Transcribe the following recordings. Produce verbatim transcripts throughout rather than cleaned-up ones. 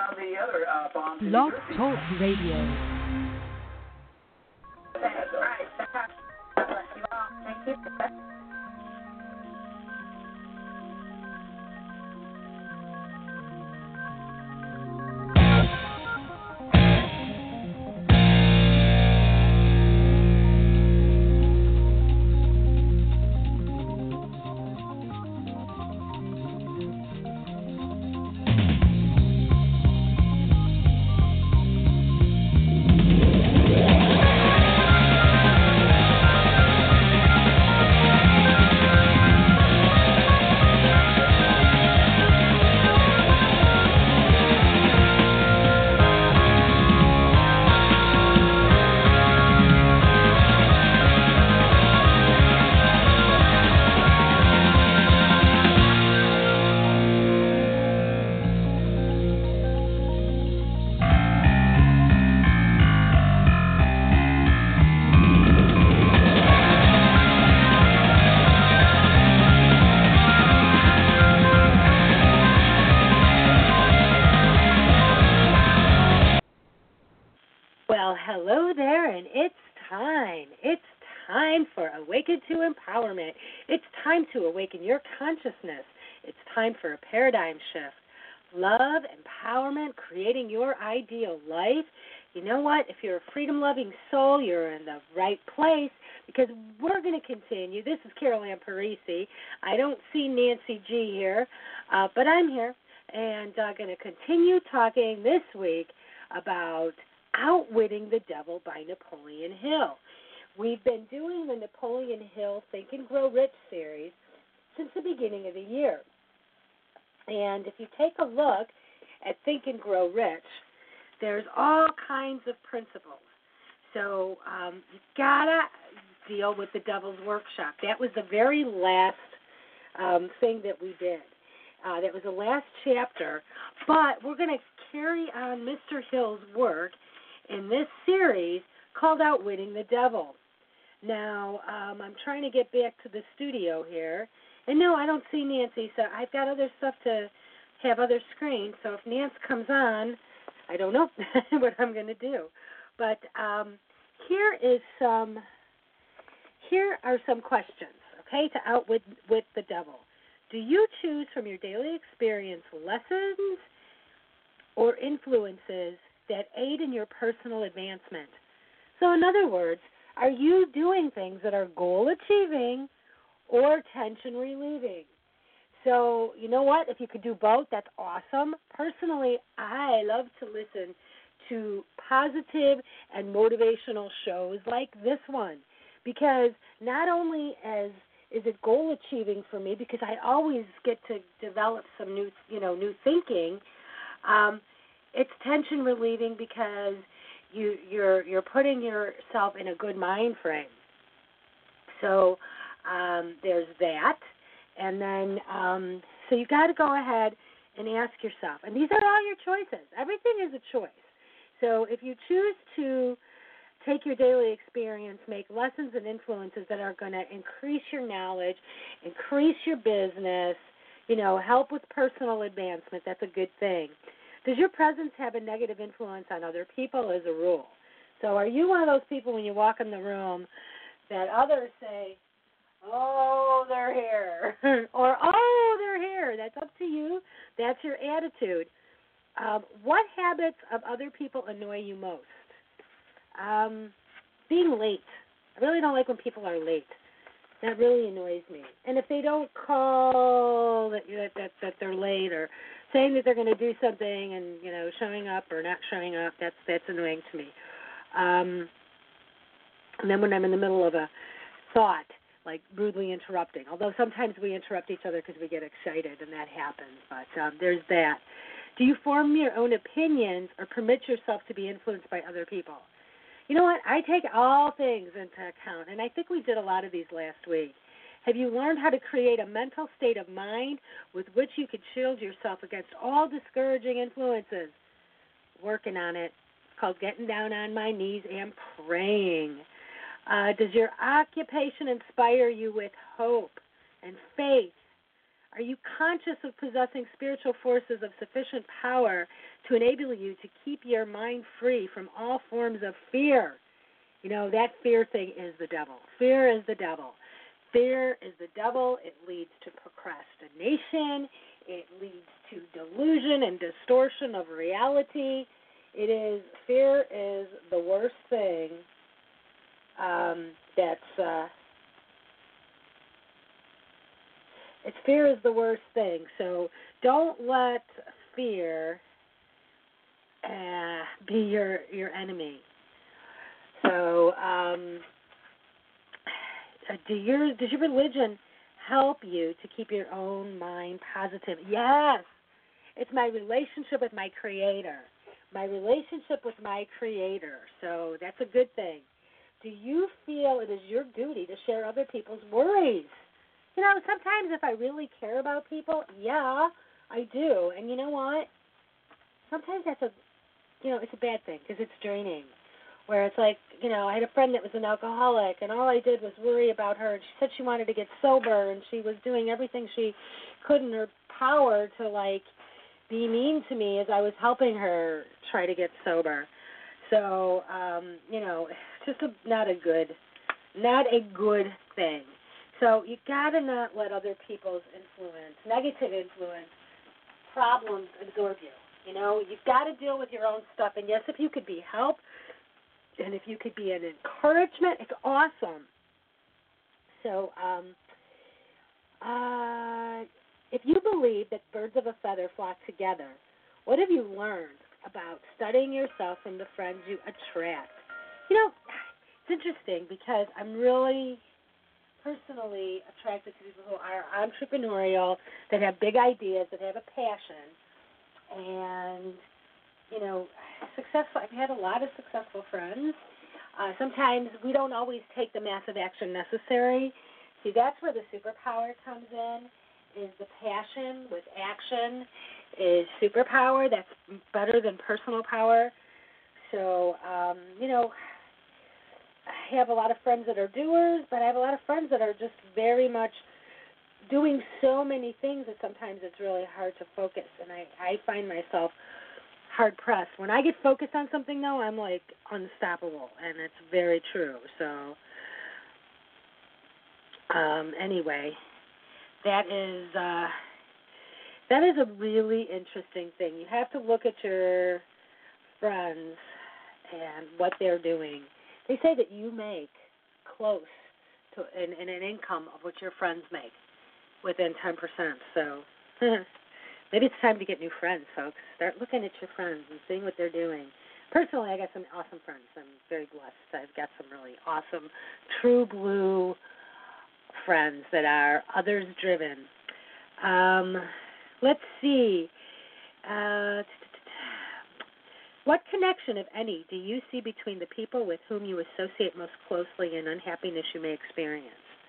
on the other uh, bombs in New Blog Jersey. Talk Radio. All right. God bless you all. Thank you. Hello there, and it's time. It's time for Awaken to Empowerment. It's time to awaken your consciousness. It's time for a paradigm shift. Love, empowerment, creating your ideal life. You know what? If you're a freedom-loving soul, you're in the right place because we're going to continue. This is Carol Ann Parisi. I don't see Nancy G here, uh, but I'm here, and I'm uh, going to continue talking this week about Outwitting the Devil by Napoleon Hill. We've been doing the Napoleon Hill Think and Grow Rich series since the beginning of the year. And if you take a look at Think and Grow Rich, there's all kinds of principles. So um, you've got to deal with the Devil's Workshop. That was the very last um, thing that we did. Uh, that was the last chapter. But we're going to carry on Mister Hill's work in this series called Outwitting the Devil. Now, um, I'm trying to get back to the studio here. And no, I don't see Nancy, so I've got other stuff to have other screens. So if Nancy comes on, I don't know what I'm going to do. But um, here is some, here are some questions, okay, to outwit with the devil. Do you choose from your daily experience lessons or influences that aid in your personal advancement? So in other words, are you doing things that are goal achieving or tension relieving? So you know what? If you could do both, that's awesome. Personally, I love to listen to positive and motivational shows like this one because not only as is it goal achieving for me because I always get to develop some new, you know, new thinking. Um, It's tension relieving because you, you're you're putting yourself in a good mind frame. So um, there's that, and then um, so you got to go ahead and ask yourself. And these are all your choices. Everything is a choice. So if you choose to take your daily experience, make lessons and influences that are going to increase your knowledge, increase your business, you know, help with personal advancement, that's a good thing. Does your presence have a negative influence on other people as a rule? So are you one of those people when you walk in the room that others say, oh, they're here, or oh, they're here? That's up to you. That's your attitude. Um, what habits of other people annoy you most? Um, being late. I really don't like when people are late. That really annoys me. And if they don't call that that that, that they're late or saying that they're going to do something and, you know, showing up or not showing up, that's that's annoying to me. Um, and then when I'm in the middle of a thought, like rudely interrupting, although sometimes we interrupt each other because we get excited and that happens, but um, there's that. Do you form your own opinions or permit yourself to be influenced by other people? You know what? I take all things into account, and I think we did a lot of these last week. Have you learned how to create a mental state of mind with which you could shield yourself against all discouraging influences? Working on it. It's called getting down on my knees and praying. Uh, does your occupation inspire you with hope and faith? Are you conscious of possessing spiritual forces of sufficient power to enable you to keep your mind free from all forms of fear? You know, that fear thing is the devil. Fear is the devil. Fear is the devil. It leads to procrastination. It leads to delusion and distortion of reality. It is, fear is the worst thing um, that's, uh, it's fear is the worst thing. So don't let fear uh, be your, your enemy. So, um, do your, does your religion help you to keep your own mind positive? Yes. It's my relationship with my Creator. My relationship with my Creator. So that's a good thing. Do you feel it is your duty to share other people's worries? You know, sometimes if I really care about people, yeah, I do. And you know what? Sometimes that's a, you know, it's a bad thing because it's draining. Where it's like, you know, I had a friend that was an alcoholic, and all I did was worry about her. And she said she wanted to get sober, and she was doing everything she could in her power to, like, be mean to me as I was helping her try to get sober. So, um, you know, it's just a, not a good, not a good thing. So you gotta not let other people's influence, negative influence, problems absorb you. You know, you've got to deal with your own stuff. And yes, if you could be help, and if you could be an encouragement, it's awesome. So, um, uh, if you believe that birds of a feather flock together, what have you learned about studying yourself and the friends you attract? You know, it's interesting because I'm really personally attracted to people who are entrepreneurial, that have big ideas, that have a passion, and, you know, successful. I've had a lot of successful friends. Uh, sometimes we don't always take the massive action necessary. See, that's where the superpower comes in, is the passion with action is superpower. That's better than personal power. So, um, you know, I have a lot of friends that are doers, but I have a lot of friends that are just very much doing so many things that sometimes it's really hard to focus. And I, I find myself hard-pressed. When I get focused on something, though, I'm, like, unstoppable, and it's very true. So, um, anyway, that is, uh, that is a really interesting thing. You have to look at your friends and what they're doing. They say that you make close to in, in an income of what your friends make within ten percent. So maybe it's time to get new friends, folks. Start looking at your friends and seeing what they're doing. Personally, I got some awesome friends. I'm very blessed. I've got some really awesome, true blue friends that are others-driven. Um, let's see. Uh, What connection, if any, do you see between the people with whom you associate most closely and unhappiness you may experience?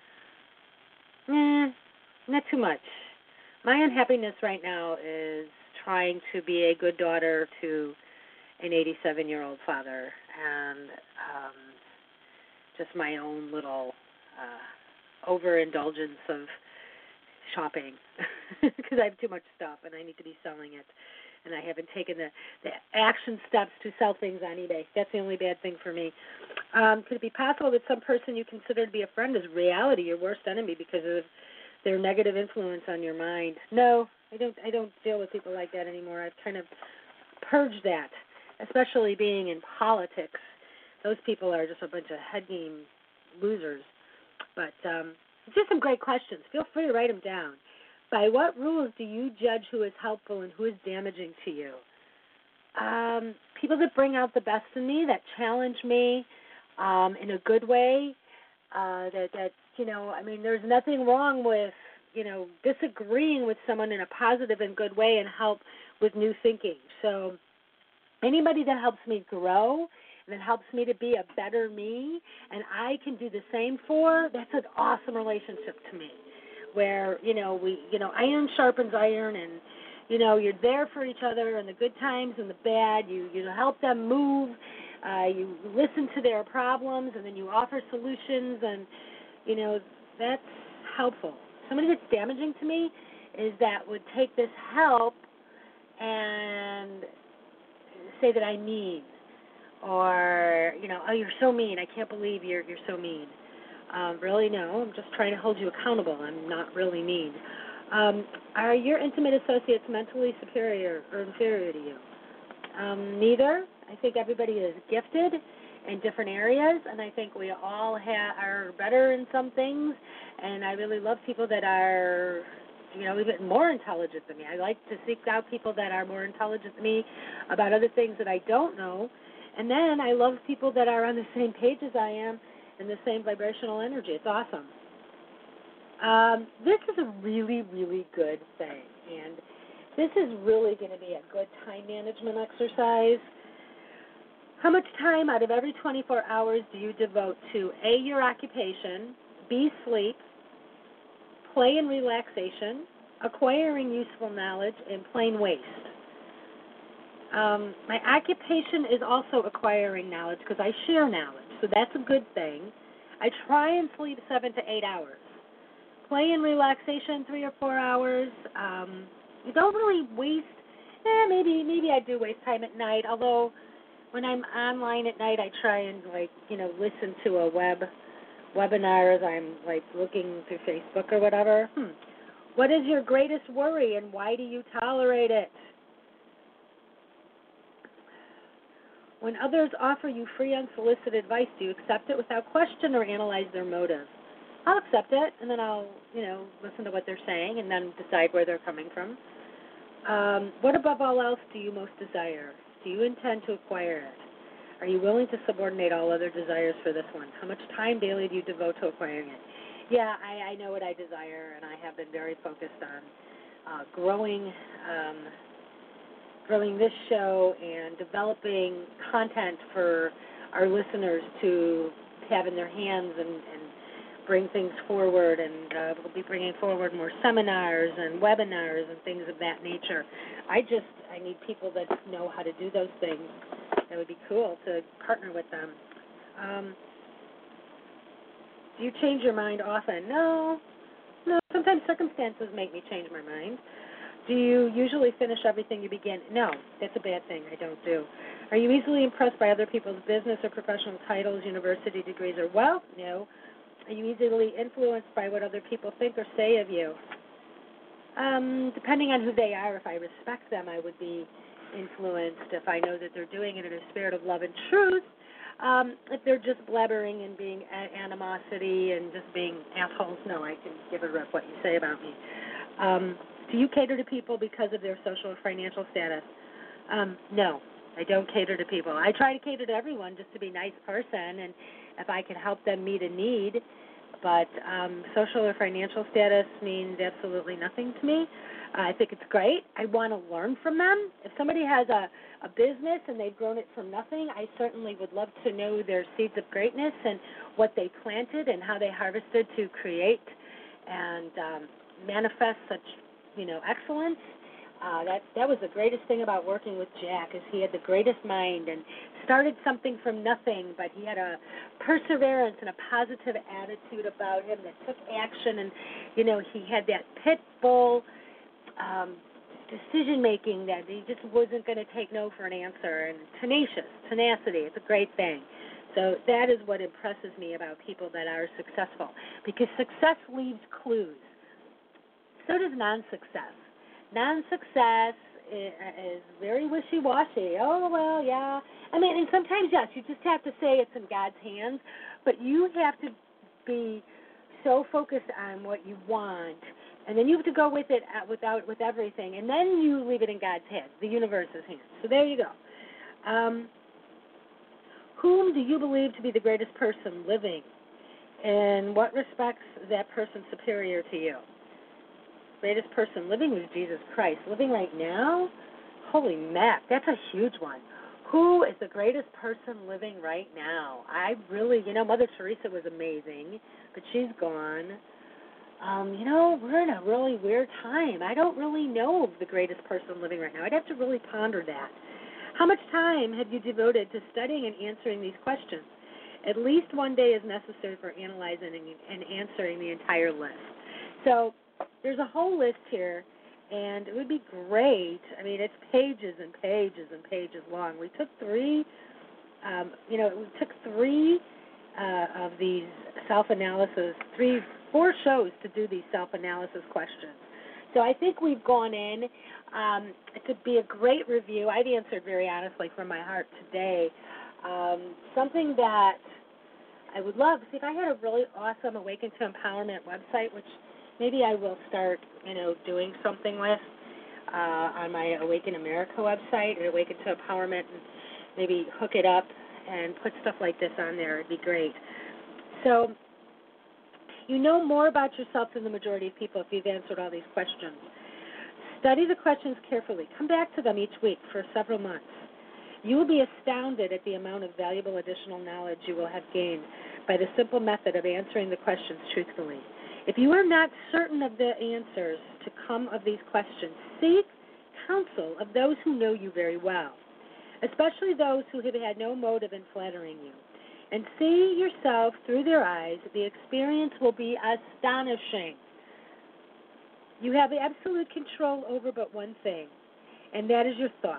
Eh, not too much. My unhappiness right now is trying to be a good daughter to an eighty-seven-year-old father, and um, just my own little uh, overindulgence of shopping because I have too much stuff and I need to be selling it. And I haven't taken the, the action steps to sell things on eBay. That's the only bad thing for me. Um, could it be possible that some person you consider to be a friend is reality, your worst enemy, because of their negative influence on your mind? No, I don't. I don't deal with people like that anymore. I've kind of purged that, especially being in politics. Those people are just a bunch of head game losers. But um, just some great questions. Feel free to write them down. By what rules do you judge who is helpful and who is damaging to you? Um, people that bring out the best in me, that challenge me um, in a good way. Uh, that, that, you know, I mean, there's nothing wrong with, you know, disagreeing with someone in a positive and good way and help with new thinking. So anybody that helps me grow and that helps me to be a better me and I can do the same for, that's an awesome relationship to me. Where, you know, we, you know, iron sharpens iron, and, you know, you're there for each other in the good times and the bad. You, you help them move. Uh, you listen to their problems, and then you offer solutions, and, you know, that's helpful. Somebody that's damaging to me is that would take this help and say that I'm mean, or, you know, oh, you're so mean. I can't believe you're you're so mean. Um, really, no. I'm just trying to hold you accountable. I'm not really mean. Um, are your intimate associates mentally superior or inferior to you? Um, neither. I think everybody is gifted in different areas, and I think we all ha- are better in some things, and I really love people that are, you know, even more intelligent than me. I like to seek out people that are more intelligent than me about other things that I don't know, and then I love people that are on the same page as I am in the same vibrational energy. It's awesome. Um, this is a really, really good thing, and this is really going to be a good time management exercise. How much time out of every twenty-four hours do you devote to A, your occupation, B, sleep, play and relaxation, acquiring useful knowledge, and plain waste? Um, my occupation is also acquiring knowledge because I share knowledge, so that's a good thing. I try and sleep seven to eight hours. Play and relaxation, three or four hours. Um, you don't really waste, eh, maybe maybe I do waste time at night, although when I'm online at night I try and, like, you know, listen to a web webinar as I'm, like, looking through Facebook or whatever. Hmm. What is your greatest worry and why do you tolerate it? When others offer you free unsolicited advice, do you accept it without question or analyze their motives? I'll accept it, and then I'll, you know, listen to what they're saying and then decide where they're coming from. Um, what above all else do you most desire? Do you intend to acquire it? Are you willing to subordinate all other desires for this one? How much time daily do you devote to acquiring it? Yeah, I, I know what I desire, and I have been very focused on uh, growing um, growing this show and developing content for our listeners to have in their hands and, and bring things forward, and uh, we'll be bringing forward more seminars and webinars and things of that nature. I just, I need people that know how to do those things. It would be cool to partner with them. Um, do you change your mind often? No. No, sometimes circumstances make me change my mind. Do you usually finish everything you begin? No, that's a bad thing. I don't do. Are you easily impressed by other people's business or professional titles, university degrees, or wealth? No. Are you easily influenced by what other people think or say of you? Um, depending on who they are, if I respect them, I would be influenced. If I know that they're doing it in a spirit of love and truth, um, if they're just blabbering and being a- animosity and just being assholes, no, I can give a rip what you say about me. Um, do you cater to people because of their social or financial status? Um, no, I don't cater to people. I try to cater to everyone just to be a nice person, and if I can help them meet a need. But um, social or financial status means absolutely nothing to me. Uh, I think it's great. I want to learn from them. If somebody has a, a business and they've grown it from nothing, I certainly would love to know their seeds of greatness and what they planted and how they harvested to create and um, manifest such, you know, excellence. Uh, that that was the greatest thing about working with Jack, is he had the greatest mind and started something from nothing, but he had a perseverance and a positive attitude about him that took action, and, you know, he had that pit bull um, decision making that he just wasn't going to take no for an answer, and tenacious, tenacity. It's a great thing. So that is what impresses me about people that are successful, because success leaves clues. So does non-success. Non-success is very wishy-washy. Oh, well, yeah. I mean, and sometimes, yes, you just have to say it's in God's hands, but you have to be so focused on what you want, and then you have to go with it without with everything, and then you leave it in God's hands, the universe's hands. So there you go. Um, whom do you believe to be the greatest person living? In what respects is that person superior to you? Greatest person living was Jesus Christ. Living right now? Holy mac, that's a huge one. Who is the greatest person living right now? I really, you know, Mother Teresa was amazing, but she's gone. Um, you know, we're in a really weird time. I don't really know the greatest person living right now. I'd have to really ponder that. How much time have you devoted to studying and answering these questions? At least one day is necessary for analyzing and answering the entire list. So there's a whole list here, and it would be great. I mean, it's pages and pages and pages long. We took three, um, you know, we took three uh, of these self-analysis, three, four shows to do these self-analysis questions. So I think we've gone in. Um, it could be a great review. I've answered very honestly from my heart today. Um, something that I would love, see if I had a really awesome Awaken to Empowerment website, which maybe I will start, you know, doing something with uh, on my Awaken America website, or Awaken to Empowerment, and maybe hook it up and put stuff like this on there. It'd be great. So you know more about yourself than the majority of people if you've answered all these questions. Study the questions carefully. Come back to them each week for several months. You will be astounded at the amount of valuable additional knowledge you will have gained by the simple method of answering the questions truthfully. If you are not certain of the answers to come of these questions, seek counsel of those who know you very well, especially those who have had no motive in flattering you. And see yourself through their eyes. The experience will be astonishing. You have absolute control over but one thing, and that is your thoughts.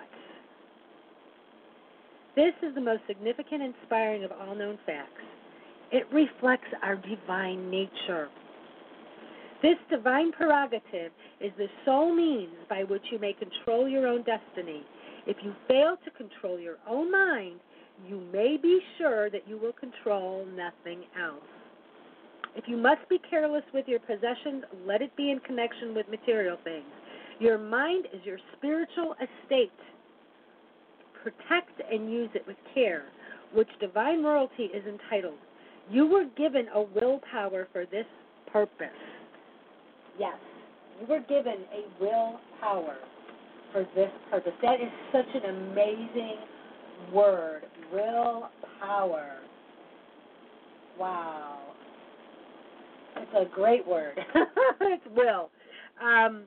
This is the most significant, inspiring of all known facts. It reflects our divine nature. This divine prerogative is the sole means by which you may control your own destiny. If you fail to control your own mind, you may be sure that you will control nothing else. If you must be careless with your possessions, let it be in connection with material things. Your mind is your spiritual estate. Protect and use it with care, which divine royalty is entitled. You were given a willpower for this purpose. Yes, you were given a willpower for this purpose. That is such an amazing word, willpower. Wow. It's a great word. It's will. Um,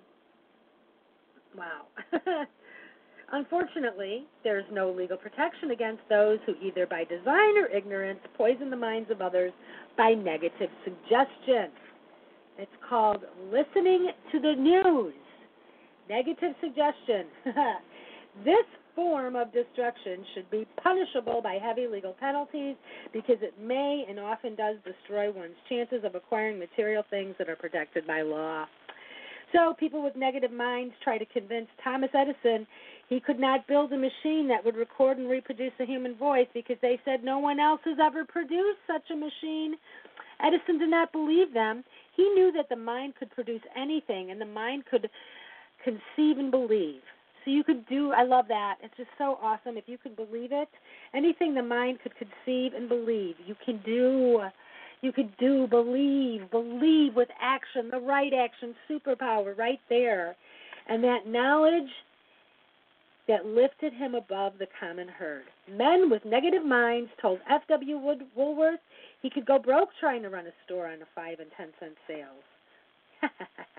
wow. Unfortunately, there's no legal protection against those who either by design or ignorance poison the minds of others by negative suggestion. It's called listening to the news. Negative suggestion. This form of destruction should be punishable by heavy legal penalties because it may and often does destroy one's chances of acquiring material things that are protected by law. So people with negative minds try to convince Thomas Edison he could not build a machine that would record and reproduce a human voice because they said no one else has ever produced such a machine. Edison did not believe them. He knew that the mind could produce anything, and the mind could conceive and believe. So you could do, I love that. It's just so awesome. If you could believe it, anything the mind could conceive and believe, you can do. You could do, believe, believe with action, the right action, superpower right there. And that knowledge that lifted him above the common herd. Men with negative minds told F W Woolworth he could go broke trying to run a store on a five and ten cent sales.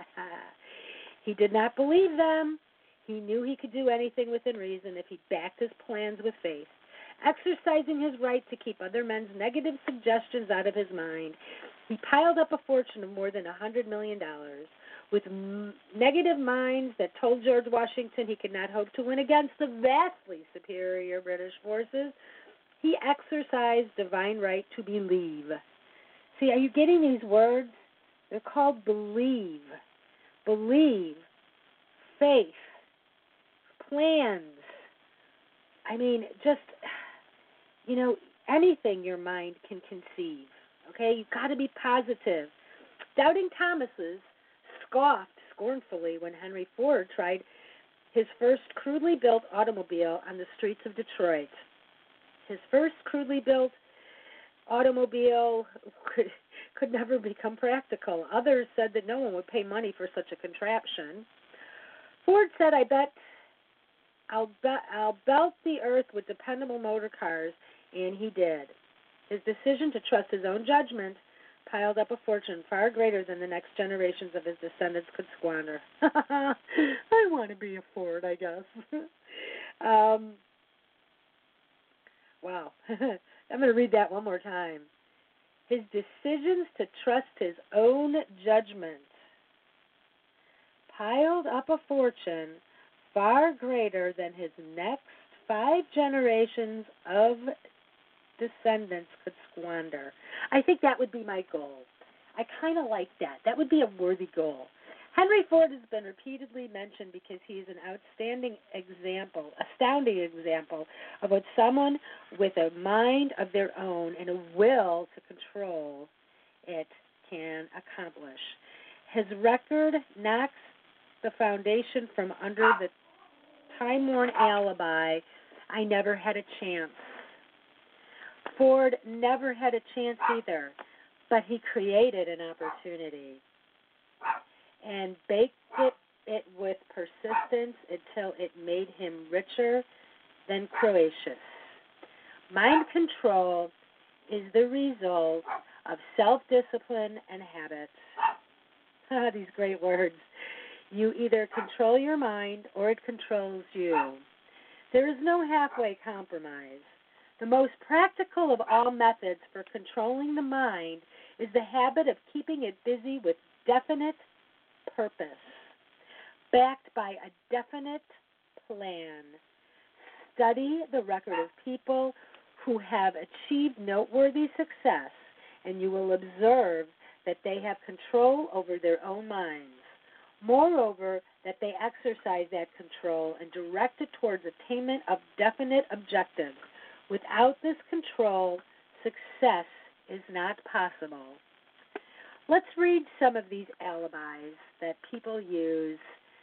He did not believe them. He knew he could do anything within reason if he backed his plans with faith, exercising his right to keep other men's negative suggestions out of his mind. He piled up a fortune of more than one hundred million dollars. With m- negative minds that told George Washington he could not hope to win against the vastly superior British forces, he exercised divine right to believe. See, are you getting these words? They're called believe. Believe. Faith. Plans. I mean, just, you know, anything your mind can conceive. Okay? You've got to be positive. Doubting Thomas's scoffed scornfully when Henry Ford tried his first crudely built automobile on the streets of Detroit. His first crudely built automobile could, could never become practical. Others said that no one would pay money for such a contraption. Ford said, I bet I'll, be- I'll belt the earth with dependable motor cars, and he did. His decision to trust his own judgment piled up a fortune far greater than the next generations of his descendants could squander. I want to be a Ford, I guess. um, wow. I'm going to read that one more time. His decisions to trust his own judgment piled up a fortune far greater than his next five generations of descendants could squander. I think that would be my goal. I kind of like that. That would be a worthy goal. Henry Ford has been repeatedly mentioned because he is an outstanding example, astounding example of what someone with a mind of their own and a will to control it can accomplish. His record knocks the foundation from under the time-worn alibi, I never had a chance. Ford never had a chance either, but he created an opportunity and baked it, it with persistence until it made him richer than Croesus. Mind control is the result of self-discipline and habits. Ah, these great words. You either control your mind or it controls you. There is no halfway compromise. The most practical of all methods for controlling the mind is the habit of keeping it busy with definite purpose, backed by a definite plan. Study the record of people who have achieved noteworthy success, and you will observe that they have control over their own minds. Moreover, that they exercise that control and direct it towards attainment of definite objectives. Without this control, success is not possible. Let's read some of these alibis that people use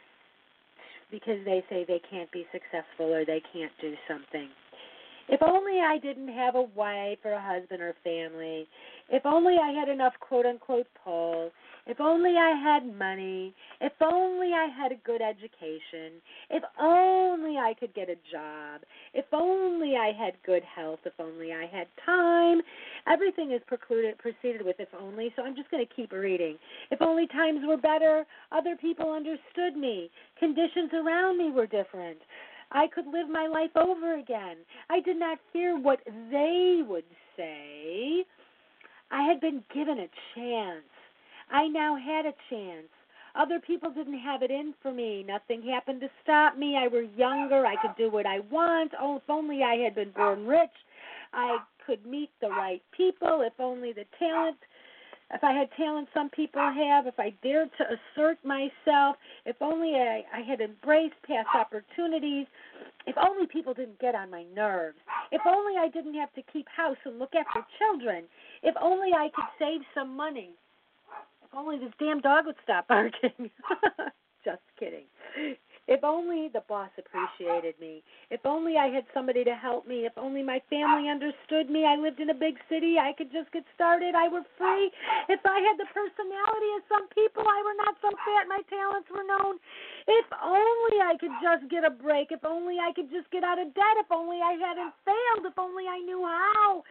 because they say they can't be successful or they can't do something. If only I didn't have a wife or a husband or family. If only I had enough quote-unquote pull. If only I had money. If only I had a good education. If only I could get a job. If only I had good health. If only I had time. Everything is precluded, preceded with if only, so I'm just going to keep reading. If only times were better, other people understood me. Conditions around me were different. I could live my life over again. I did not fear what they would say. I had been given a chance. I now had a chance. Other people didn't have it in for me. Nothing happened to stop me. I were younger. I could do what I want. Oh, if only I had been born rich. I could meet the right people. If only the talent, if I had talent some people have, if I dared to assert myself, if only I, I had embraced past opportunities, if only people didn't get on my nerves, if only I didn't have to keep house and look after children, if only I could save some money, if only this damn dog would stop barking. Just kidding. If only the boss appreciated me. If only I had somebody to help me. If only my family understood me. I lived in a big city. I could just get started. I were free. If I had the personality of some people, I were not so fat. My talents were known. If only I could just get a break. If only I could just get out of debt. If only I hadn't failed. If only I knew how.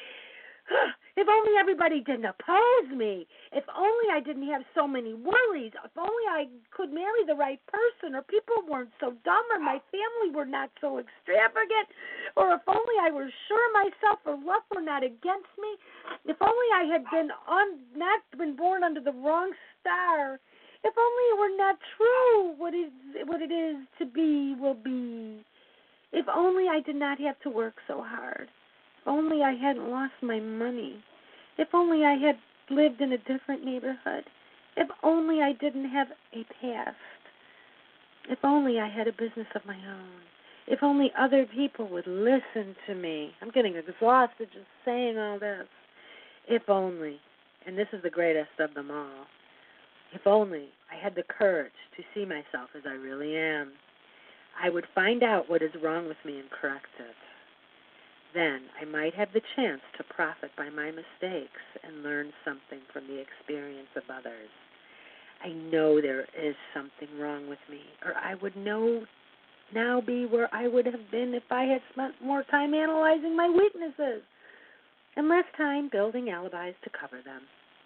If only everybody didn't oppose me. If only I didn't have so many worries. If only I could marry the right person, or people weren't so dumb, or my family were not so extravagant, or if only I were sure myself or luck were not against me. If only I had been on, not been born under the wrong star. If only it were not true what is what it is to be will be. If only I did not have to work so hard. If only I hadn't lost my money. If only I had lived in a different neighborhood. If only I didn't have a past. If only I had a business of my own. If only other people would listen to me. I'm getting exhausted just saying all this. If only, and this is the greatest of them all, if only I had the courage to see myself as I really am, I would find out what is wrong with me and correct it. Then I might have the chance to profit by my mistakes and learn something from the experience of others. I know there is something wrong with me, or I would know now be where I would have been if I had spent more time analyzing my weaknesses and less time building alibis to cover them.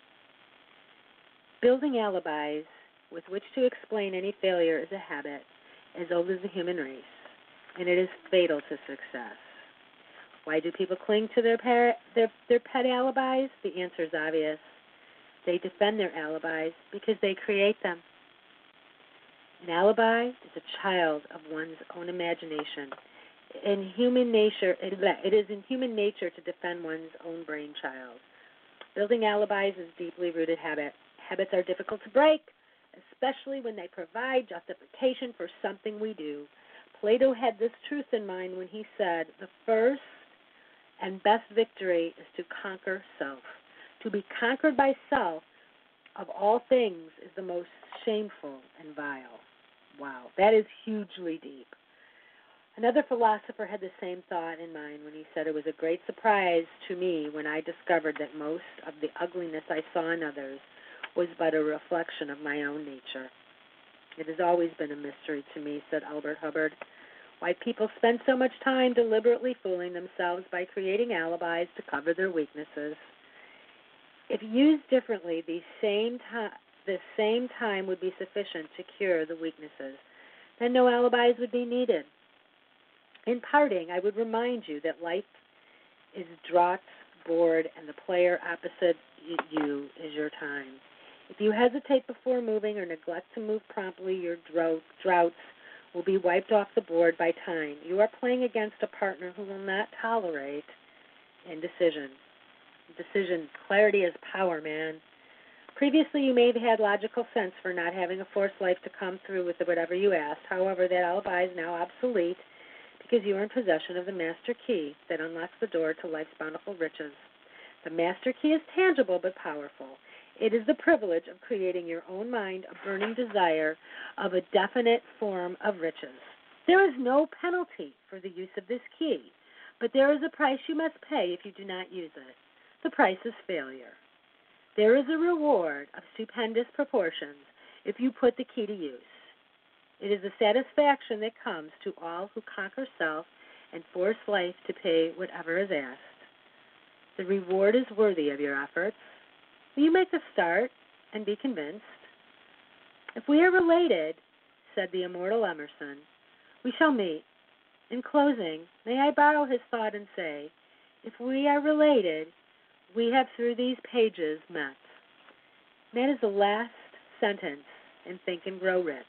Building alibis with which to explain any failure is a habit as old as the human race, and it is fatal to success. Why do people cling to their, par- their their pet alibis? The answer is obvious. They defend their alibis because they create them. An alibi is a child of one's own imagination. In human nature, it is in human nature to defend one's own brainchild. Building alibis is a deeply rooted habit. Habits are difficult to break, especially when they provide justification for something we do. Plato had this truth in mind when he said, the first and best victory is to conquer self. To be conquered by self, of all things, is the most shameful and vile. Wow, that is hugely deep. Another philosopher had the same thought in mind when he said, it was a great surprise to me when I discovered that most of the ugliness I saw in others was but a reflection of my own nature. It has always been a mystery to me, said Albert Hubbard, why people spend so much time deliberately fooling themselves by creating alibis to cover their weaknesses. If used differently, the same, to- the same time would be sufficient to cure the weaknesses. Then no alibis would be needed. In parting, I would remind you that life is draughts, board, and the player opposite you is your time. If you hesitate before moving or neglect to move promptly, your drought, droughts will be wiped off the board by time. You are playing against a partner who will not tolerate indecision. Decision, clarity is power, man. Previously, you may have had logical sense for not having a forced life to come through with whatever you asked. However, that alibi is now obsolete because you are in possession of the master key that unlocks the door to life's bountiful riches. The master key is tangible but powerful. It is the privilege of creating your own mind a burning desire of a definite form of riches. There is no penalty for the use of this key, but there is a price you must pay if you do not use it. The price is failure. There is a reward of stupendous proportions if you put the key to use. It is a satisfaction that comes to all who conquer self and force life to pay whatever is asked. The reward is worthy of your efforts. Will you make a start and be convinced? If we are related, said the immortal Emerson, we shall meet. In closing, may I borrow his thought and say, if we are related, we have through these pages met. That is the last sentence in Think and Grow Rich.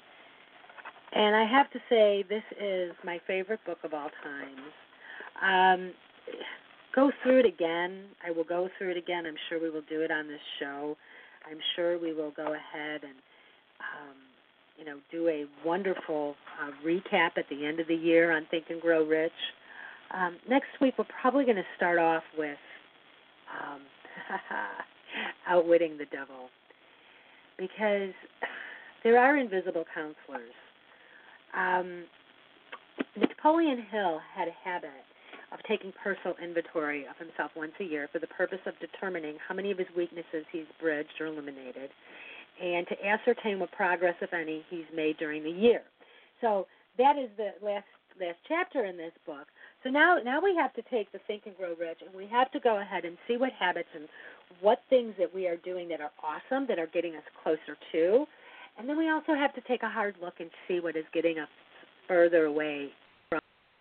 And I have to say, this is my favorite book of all times. Um, go through it again. I will go through it again. I'm sure we will do it on this show. I'm sure we will go ahead and, um, you know, do a wonderful uh, recap at the end of the year on Think and Grow Rich. Um, next week, we're probably going to start off with um, Outwitting the Devil, because there are invisible counselors. Um, Napoleon Hill had a habit of taking personal inventory of himself once a year for the purpose of determining how many of his weaknesses he's bridged or eliminated, and to ascertain what progress, if any, he's made during the year. So that is the last last chapter in this book. So now, now we have to take the Think and Grow Rich, and we have to go ahead and see what habits and what things that we are doing that are awesome, that are getting us closer to. And then we also have to take a hard look and see what is getting us further away from.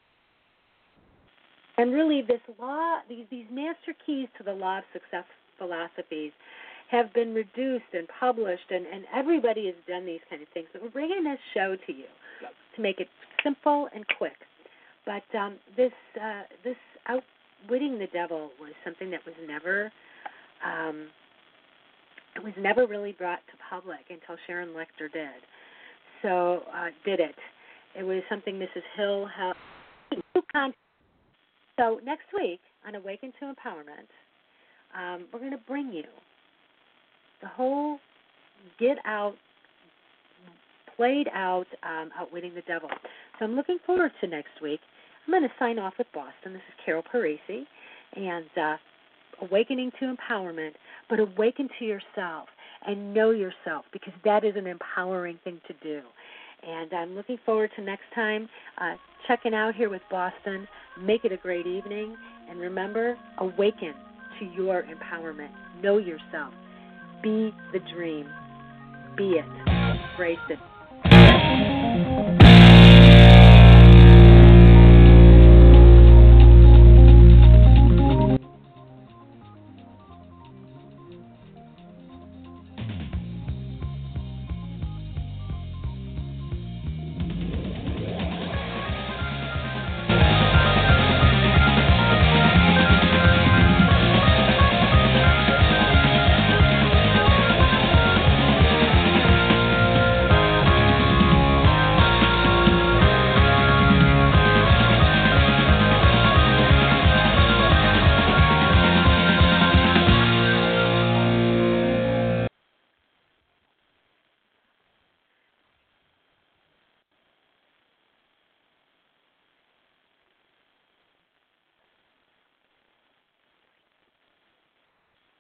And really, this law, these, these master keys to the law of success philosophies have been reduced and published, and, and everybody has done these kind of things. But we're bringing this show to you to make it simple and quick. But um, this uh, this outwitting the devil was something that was never um, it was never really brought to public until Sharon Lechter did. So uh, did it. It was something Missus Hill had. So next week on Awaken to Empowerment, um, we're going to bring you the whole get out, played out, um, Outwitting the Devil. So I'm looking forward to next week. I'm going to sign off with Boston. This is Carol Parisi, and uh, Awakening to Empowerment, but awaken to yourself and know yourself, because that is an empowering thing to do. And I'm looking forward to next time uh, checking out here with Boston. Make it a great evening, and remember, awaken to your empowerment. Know yourself. Be the dream. Be it. Embrace it.